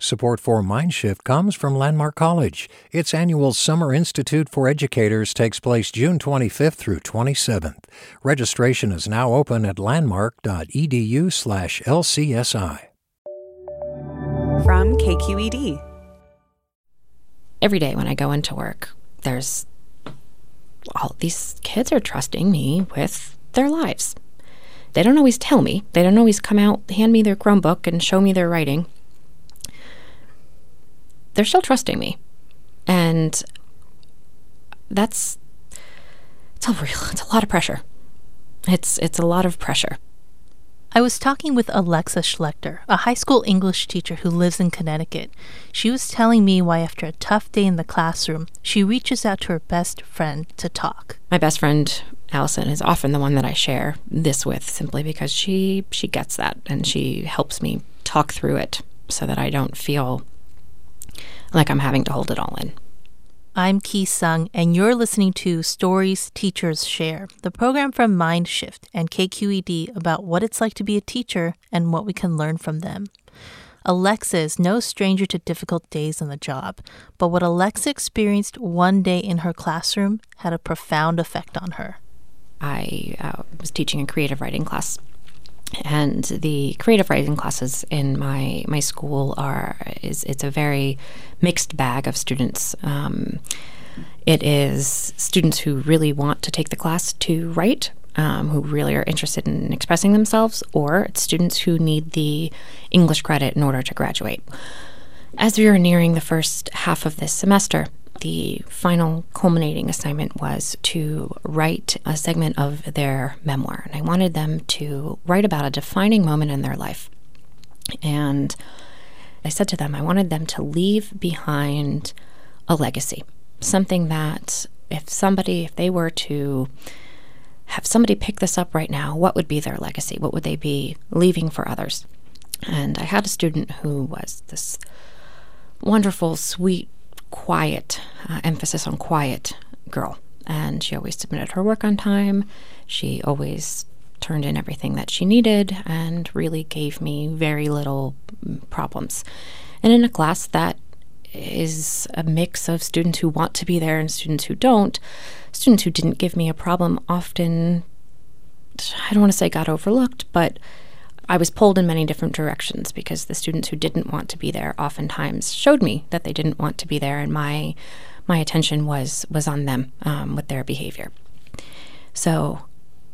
Support for Mindshift comes from Landmark College. Its annual Summer Institute for Educators takes place June 25th through 27th. Registration is now open at landmark.edu/LCSI. From KQED. Every day when I go into work, there's all these kids are trusting me with their lives. They don't always tell me. They don't always come out, hand me their Chromebook, and show me their writing. They're still trusting me. And it's a lot of pressure. It's a lot of pressure. I was talking with Alexa Schlechter, a high school English teacher who lives in Connecticut. She was telling me why after a tough day in the classroom, she reaches out to her best friend to talk. My best friend, Allison, is often the one that I share this with, simply because she gets that, and she helps me talk through it so that I don't feel like I'm having to hold it all in. I'm Ki Sung, and you're listening to Stories Teachers Share, the program from Mindshift and KQED about what it's like to be a teacher and what we can learn from them. Alexa is no stranger to difficult days on the job, but what Alexa experienced one day in her classroom had a profound effect on her. I was teaching a creative writing class, and the creative writing classes in my school it's a very mixed bag of students. It is students who really want to take the class to write, who really are interested in expressing themselves, or it's students who need the English credit in order to graduate. As we were nearing the first half of this semester, the final culminating assignment was to write a segment of their memoir, and I wanted them to write about a defining moment in their life. And I said to them, I wanted them to leave behind a legacy, something that if they were to have somebody pick this up right now, what would be their legacy? What would they be leaving for others? And I had a student who was this wonderful, sweet, quiet, emphasis on quiet girl. And she always submitted her work on time. She always turned in everything that she needed and really gave me very little problems. And in a class that is a mix of students who want to be there and students who don't, students who didn't give me a problem often, I don't want to say got overlooked, but I was pulled in many different directions because the students who didn't want to be there oftentimes showed me that they didn't want to be there, and my attention was on them with their behavior. So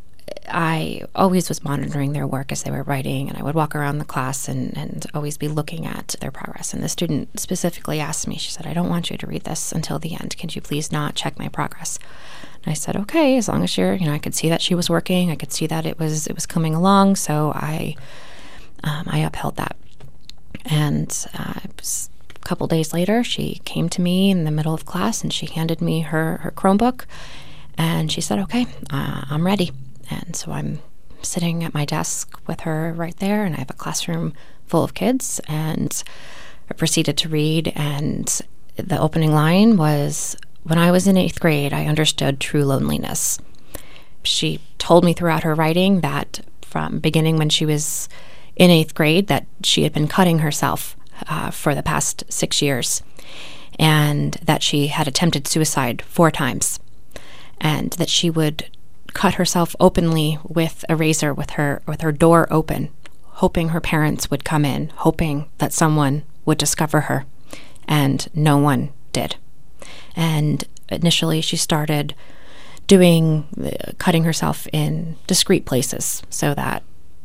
I always was monitoring their work as they were writing, and I would walk around the class and always be looking at their progress. And the student specifically asked me, she said, I don't want you to read this until the end. Can you please not check my progress? And I said, okay, as long as I could see that she was working. I could see that it was coming along. So I upheld that. And a couple days later, she came to me in the middle of class and she handed me her Chromebook. And she said, okay, I'm ready. And so I'm sitting at my desk with her right there, and I have a classroom full of kids, and I proceeded to read, and the opening line was, when I was in 8th grade, I understood true loneliness. She told me throughout her writing that from beginning when she was in 8th grade that she had been cutting herself for the past 6 years, and that she had attempted suicide 4 times, and that she would cut herself openly with a razor with her door open, hoping her parents would come in, hoping that someone would discover her, and no one did. And initially she started cutting herself in discreet places so that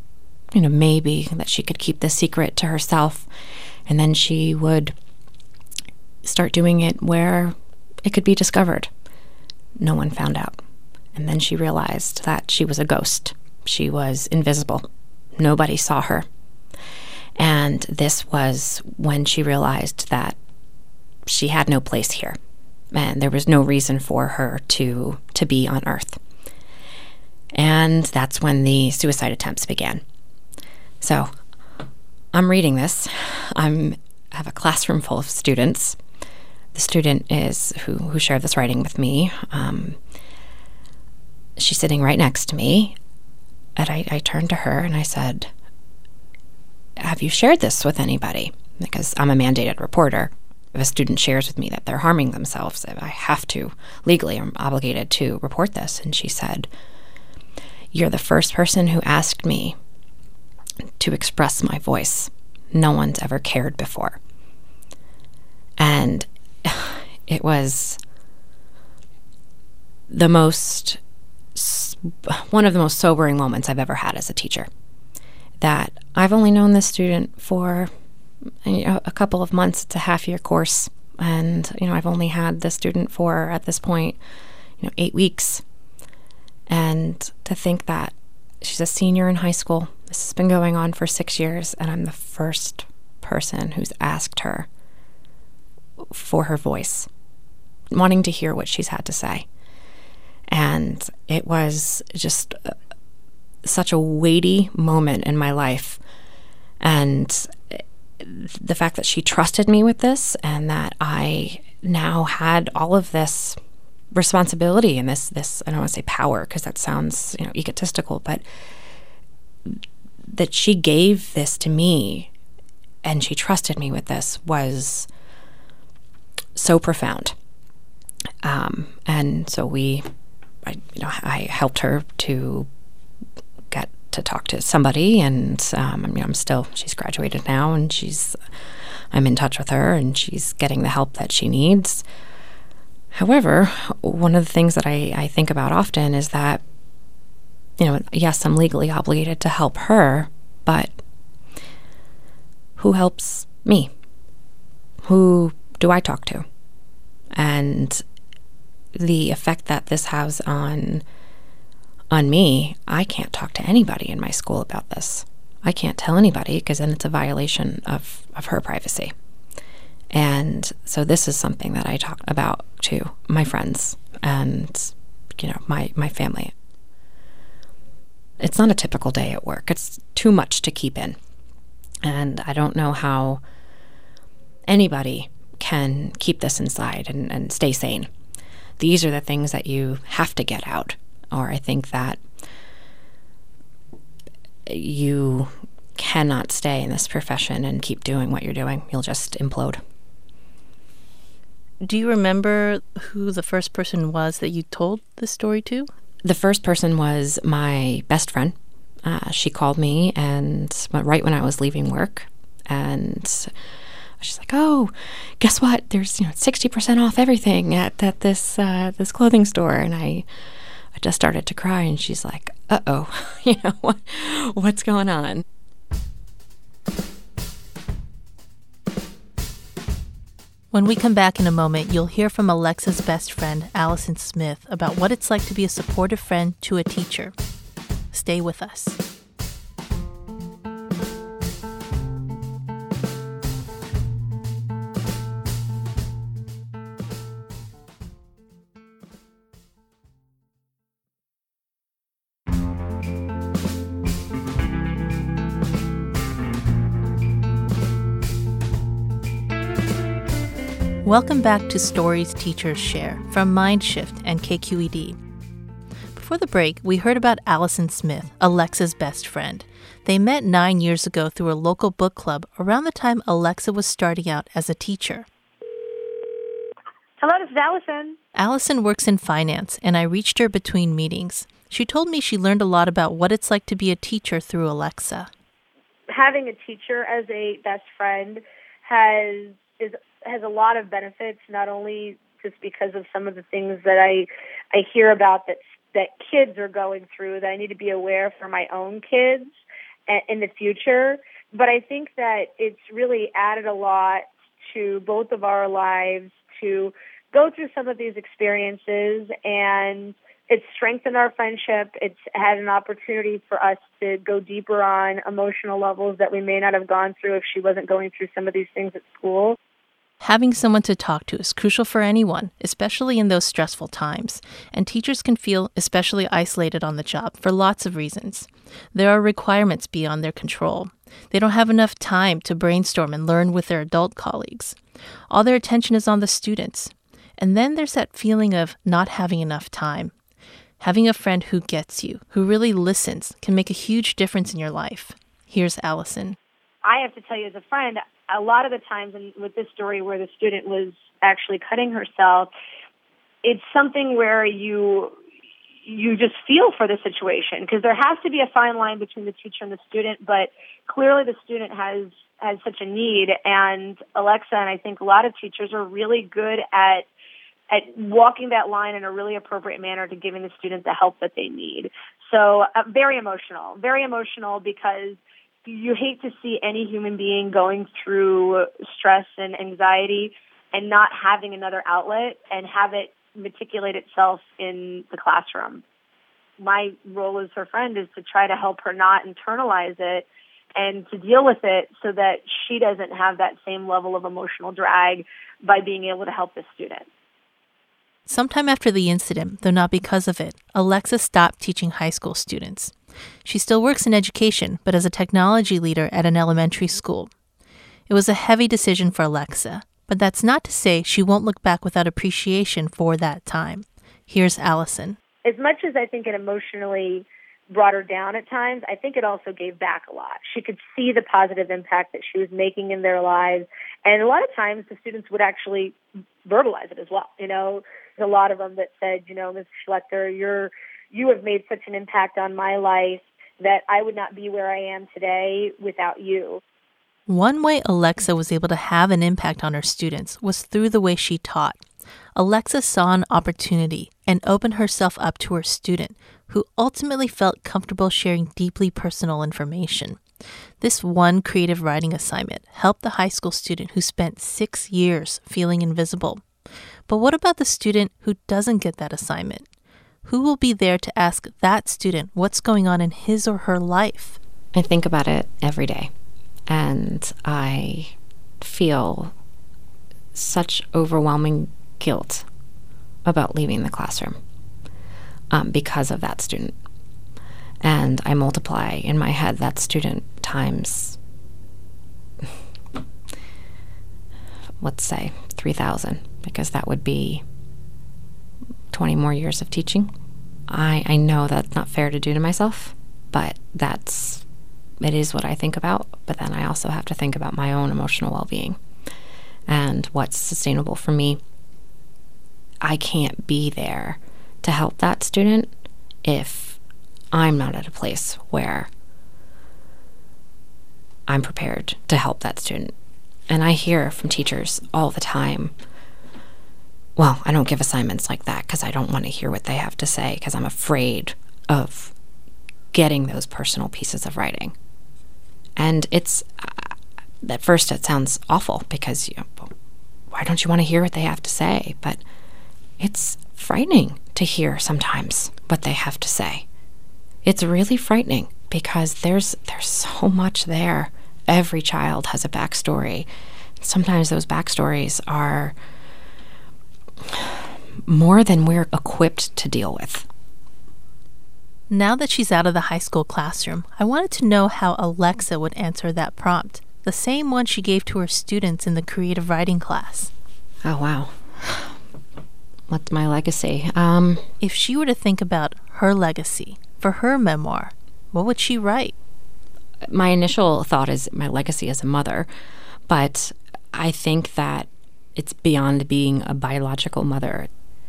maybe that she could keep the secret to herself, and then she would start doing it where it could be discovered. No one found out. And then she realized that she was a ghost. She was invisible. Nobody saw her. And this was when she realized that she had no place here, and there was no reason for her to be on Earth. And that's when the suicide attempts began. So I'm reading this. I have a classroom full of students. The student who shared this writing with me. She's sitting right next to me, and I turned to her and I said, have you shared this with anybody? because I'm a mandated reporter. If a student shares with me that they're harming themselves, I have to, legally, I'm obligated to report this. And she said, "You're the first person who asked me to express my voice. No one's ever cared before." And it was one of the most sobering moments I've ever had as a teacher. That I've only known this student for a couple of months. It's a half-year course, and I've only had this student for, at this point, 8 weeks. And to think that she's a senior in high school, this has been going on for 6 years, and I'm the first person who's asked her for her voice, wanting to hear what she's had to say. And it was just such a weighty moment in my life. And the fact that she trusted me with this, and that I now had all of this responsibility and this I don't want to say power, because that sounds egotistical, but that she gave this to me and she trusted me with this was so profound. And so I helped her to get to talk to somebody, and she's graduated now, and I'm in touch with her, and she's getting the help that she needs. However, one of the things that I think about often is that, yes, I'm legally obligated to help her, but who helps me? Who do I talk to? And the effect that this has on me, I can't talk to anybody in my school about this. I can't tell anybody, because then it's a violation of her privacy. And so this is something that I talk about to my friends and, my family. It's not a typical day at work. It's too much to keep in. And I don't know how anybody can keep this inside and stay sane. These are the things that you have to get out. Or I think that you cannot stay in this profession and keep doing what you're doing. You'll just implode. Do you remember who the first person was that you told this story to? The first person was my best friend. She called me and right when I was leaving work, and she's like, "Oh, guess what? There's 60% off everything at this clothing store." And I just started to cry, and she's like, "Uh-oh, what's going on?" When we come back in a moment, you'll hear from Alexa's best friend, Allison Smith, about what it's like to be a supportive friend to a teacher. Stay with us. Welcome back to Stories Teachers Share from Mindshift and KQED. Before the break, we heard about Allison Smith, Alexa's best friend. They met 9 years ago through a local book club around the time Alexa was starting out as a teacher. Hello, this is Allison. Allison works in finance, and I reached her between meetings. She told me she learned a lot about what it's like to be a teacher through Alexa. Having a teacher as a best friend has a lot of benefits, not only just because of some of the things that I hear about that kids are going through that I need to be aware for my own kids in the future, but I think that it's really added a lot to both of our lives to go through some of these experiences, and it's strengthened our friendship. It's had an opportunity for us to go deeper on emotional levels that we may not have gone through if she wasn't going through some of these things at school. Having someone to talk to is crucial for anyone, especially in those stressful times, and teachers can feel especially isolated on the job for lots of reasons. There are requirements beyond their control. They don't have enough time to brainstorm and learn with their adult colleagues. All their attention is on the students. And then there's that feeling of not having enough time. Having a friend who gets you, who really listens, can make a huge difference in your life. Here's Allison. I have to tell you, as a friend, a lot of the times, and with this story where the student was actually cutting herself, it's something where you just feel for the situation, because there has to be a fine line between the teacher and the student, but clearly the student has such a need, and Alexa and I think a lot of teachers are really good at walking that line in a really appropriate manner to giving the student the help that they need. So very emotional because you hate to see any human being going through stress and anxiety and not having another outlet and have it matriculate itself in the classroom. My role as her friend is to try to help her not internalize it and to deal with it so that she doesn't have that same level of emotional drag by being able to help the student. Sometime after the incident, though not because of it, Alexa stopped teaching high school students. She still works in education, but as a technology leader at an elementary school. It was a heavy decision for Alexa, but that's not to say she won't look back without appreciation for that time. Here's Allison. As much as I think it emotionally brought her down at times, I think it also gave back a lot. She could see the positive impact that she was making in their lives, and a lot of times the students would actually verbalize it as well. There's a lot of them that said, Ms. Schlechter, you have made such an impact on my life that I would not be where I am today without you. One way Alexa was able to have an impact on her students was through the way she taught. Alexa saw an opportunity and opened herself up to her student, who ultimately felt comfortable sharing deeply personal information. This one creative writing assignment helped the high school student who spent 6 years feeling invisible. But what about the student who doesn't get that assignment? Who will be there to ask that student what's going on in his or her life? I think about it every day, and I feel such overwhelming guilt about leaving the classroom because of that student. And I multiply in my head that student times, let's say, 3,000, because that would be 20 more years of teaching. I know that's not fair to do to myself, but it is what I think about. But then I also have to think about my own emotional well-being and what's sustainable for me. I can't be there to help that student if I'm not at a place where I'm prepared to help that student. And I hear from teachers all the time, well, I don't give assignments like that because I don't want to hear what they have to say because I'm afraid of getting those personal pieces of writing. And it's, at first it sounds awful because, why don't you want to hear what they have to say? But it's frightening to hear sometimes what they have to say. It's really frightening because there's so much there. Every child has a backstory. Sometimes those backstories are more than we're equipped to deal with. Now that she's out of the high school classroom, I wanted to know how Alexa would answer that prompt, the same one she gave to her students in the creative writing class. Oh, wow. What's my legacy? If she were to think about her legacy for her memoir, what would she write? My initial thought is my legacy as a mother, but I think that it's beyond being a biological mother.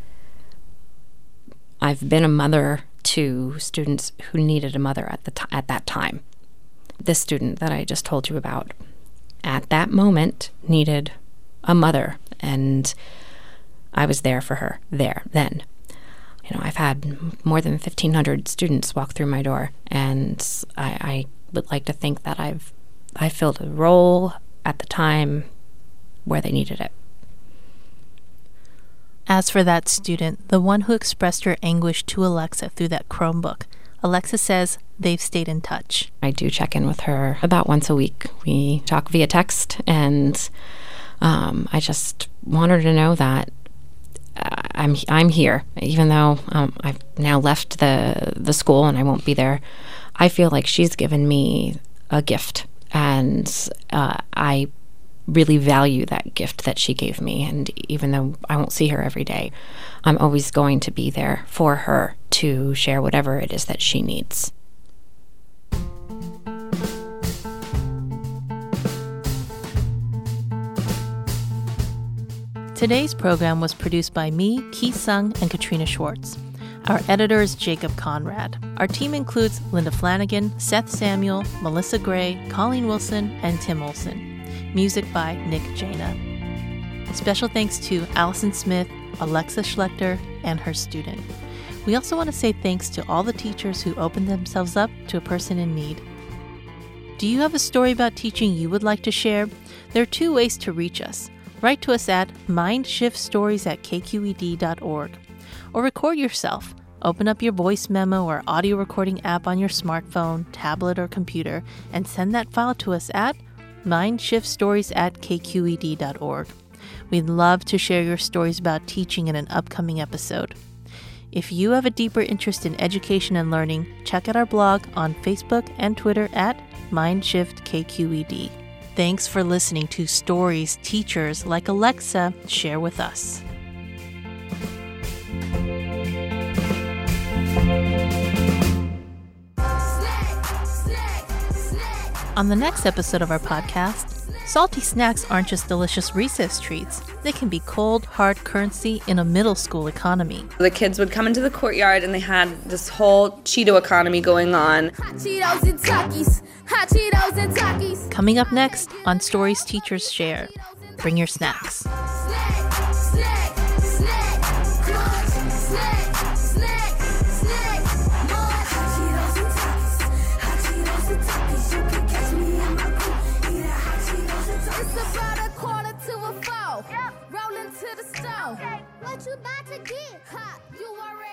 I've been a mother to students who needed a mother at that time. This student that I just told you about, at that moment, needed a mother, and I was there for her then. I've had more than 1,500 students walk through my door, and I would like to think that I filled a role at the time where they needed it. As for that student, the one who expressed her anguish to Alexa through that Chromebook, Alexa says they've stayed in touch. I do check in with her about once a week. We talk via text, and I just want her to know that I'm here, even though I've now left the school and I won't be there. I feel like she's given me a gift, and I really value that gift that she gave me. And even though I won't see her every day, I'm always going to be there for her to share whatever it is that she needs. Today's program was produced by me, Ki Sung, and Katrina Schwartz. Our editor is Jacob Conrad. Our team includes Linda Flanagan, Seth Samuel, Melissa Gray, Colleen Wilson, and Tim Olson. Music by Nick Jana. Special thanks to Allison Smith, Alexa Schlechter, and her student. We also want to say thanks to all the teachers who opened themselves up to a person in need. Do you have a story about teaching you would like to share? There are 2 ways to reach us. Write to us at mindshiftstories@kqed.org. Or record yourself. Open up your voice memo or audio recording app on your smartphone, tablet, or computer and send that file to us at mindshiftstories@kqed.org. We'd love to share your stories about teaching in an upcoming episode. If you have a deeper interest in education and learning, check out our blog on Facebook and Twitter at MindShiftKQED. Thanks for listening to stories teachers like Alexa share with us. On the next episode of our podcast, salty snacks aren't just delicious recess treats. They can be cold, hard currency in a middle school economy. The kids would come into the courtyard and they had this whole Cheeto economy going on. Hot Cheetos and Takis. Hot Cheetos and Takis. Coming up next on Stories Teachers Share. Bring your snacks. Rolling to the stove. What you about to get? Hot, you already